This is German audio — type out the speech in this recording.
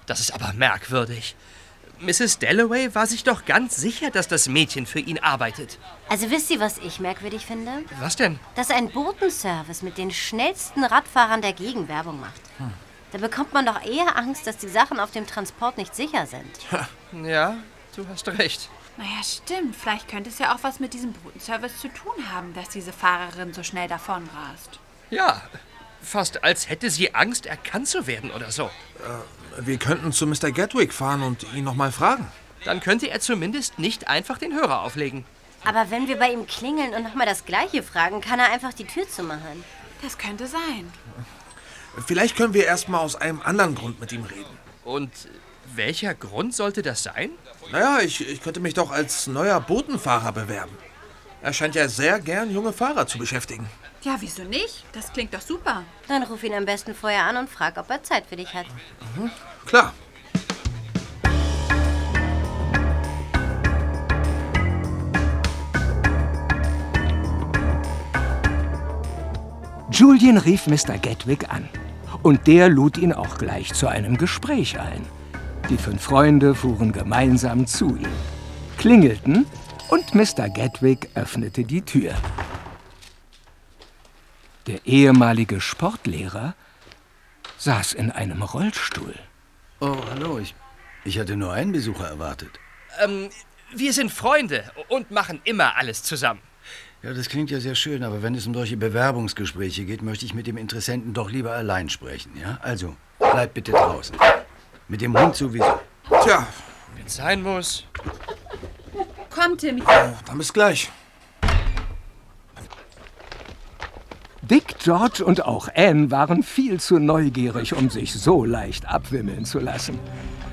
Das ist aber merkwürdig. Mrs. Dalloway war sich doch ganz sicher, dass das Mädchen für ihn arbeitet. Also wisst ihr, was ich merkwürdig finde? Was denn? Dass ein Botenservice mit den schnellsten Radfahrern der Gegend Werbung macht. Da bekommt man doch eher Angst, dass die Sachen auf dem Transport nicht sicher sind. Ja, du hast recht. Naja, stimmt. Vielleicht könnte es ja auch was mit diesem Botenservice zu tun haben, dass diese Fahrerin so schnell davonrast. Ja, fast als hätte sie Angst, erkannt zu werden oder so. Wir könnten zu Mr. Gatwick fahren und ihn noch mal fragen. Dann könnte er zumindest nicht einfach den Hörer auflegen. Aber wenn wir bei ihm klingeln und nochmal das Gleiche fragen, kann er einfach die Tür zumachen. Das könnte sein. Vielleicht können wir erst mal aus einem anderen Grund mit ihm reden. Und welcher Grund sollte das sein? Naja, ich könnte mich doch als neuer Botenfahrer bewerben. Er scheint ja sehr gern junge Fahrer zu beschäftigen. Ja, wieso nicht? Das klingt doch super. Dann ruf ihn am besten vorher an und frag, ob er Zeit für dich hat. Klar. Julian rief Mr. Gatwick an. Und der lud ihn auch gleich zu einem Gespräch ein. Die 5 Freunde fuhren gemeinsam zu ihm, klingelten und Mr. Gatwick öffnete die Tür. Der ehemalige Sportlehrer saß in einem Rollstuhl. Oh, hallo, ich hatte nur einen Besucher erwartet. Wir sind Freunde und machen immer alles zusammen. Ja, das klingt ja sehr schön, aber wenn es um solche Bewerbungsgespräche geht, möchte ich mit dem Interessenten doch lieber allein sprechen, ja? Also, bleib bitte draußen. Mit dem Hund sowieso. Tja, Wenn es sein muss. Komm, Tim. dann bis gleich. Dick, George und auch Anne waren viel zu neugierig, um sich so leicht abwimmeln zu lassen.